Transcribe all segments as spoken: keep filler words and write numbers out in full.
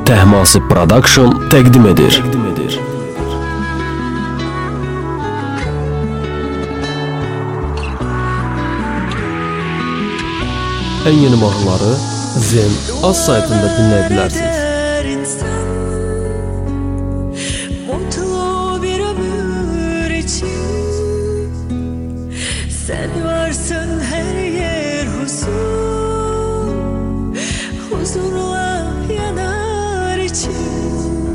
Tehmasib Production təqdim edir. En yeni mahnıları Zen Az saytında dinleyebilirsiniz. Mutlu bir ömür için sen varsın, her yer huzur, huzurla yanar için.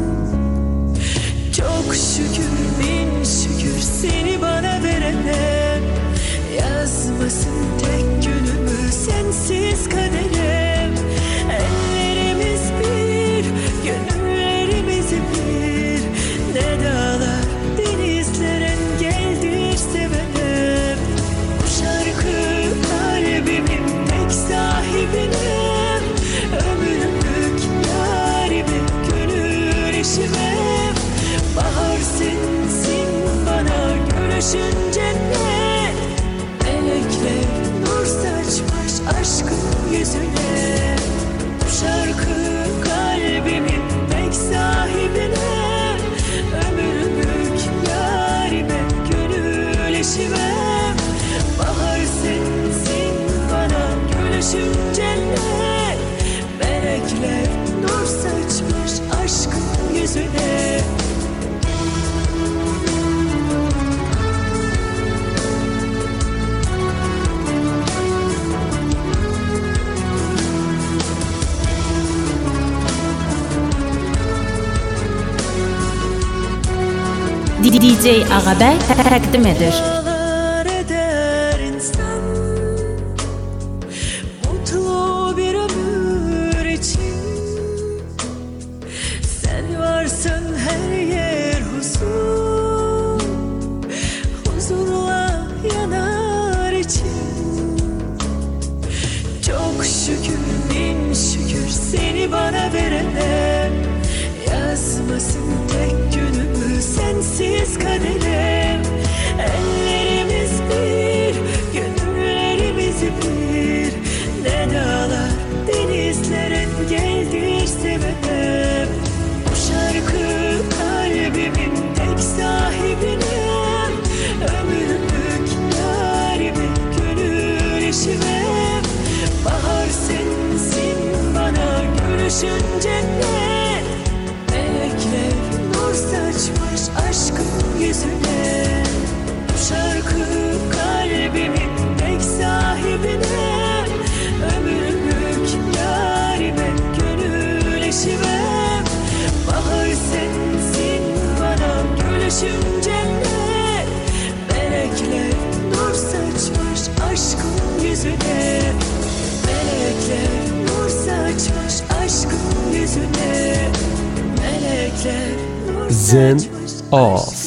Çok şükür, bin şükür seni bana verene, yazmasın tek günümü sensiz kaderem. Ellerimiz bir, gönüllerimiz bir, ne dağlar denizler engeldir sevenem. Bu şarkı kalbimin tek sahibinim, ömürlük yarime, gönül eşime. Bahar sensin bana gülüşün cennet, melekler nur saçmış aşkın yüzüne. Bu şarkı kalbimin tek sahibine, ömürlük yarime, gönül eşime. Bahar sensin bana gülüşün cennet, melekler nur saçmış aşkın yüzüne. D J Agabey təqdim edir. Eder insan, mutlu bir ömür için sen varsın, her yer huzur, huzurla yanar için. Çok şükür, bin şükür seni bana verene, yazmasın tek günümü sensiz kaderem. Ellerimiz bir, gönüllerimiz bir, ne dağlar denizler engeldir sevenem. Bu şarkı kalbimin tek sahibinim, ömürlük yarime, gönül eşime. Bahar sensin bana gülüşün cennet, melekler nur saçmış aşkın yüzüne. Bu şarkı kalbimin tek sahibine, ömürlük yarime, gönül eşime. Bahar sensin bana gülüşün cennet, melekler nur saçmış aşkın yüzüne. Melekler nur saçmış aşkın yüzüne. Melekler nur Zen saçmış Az.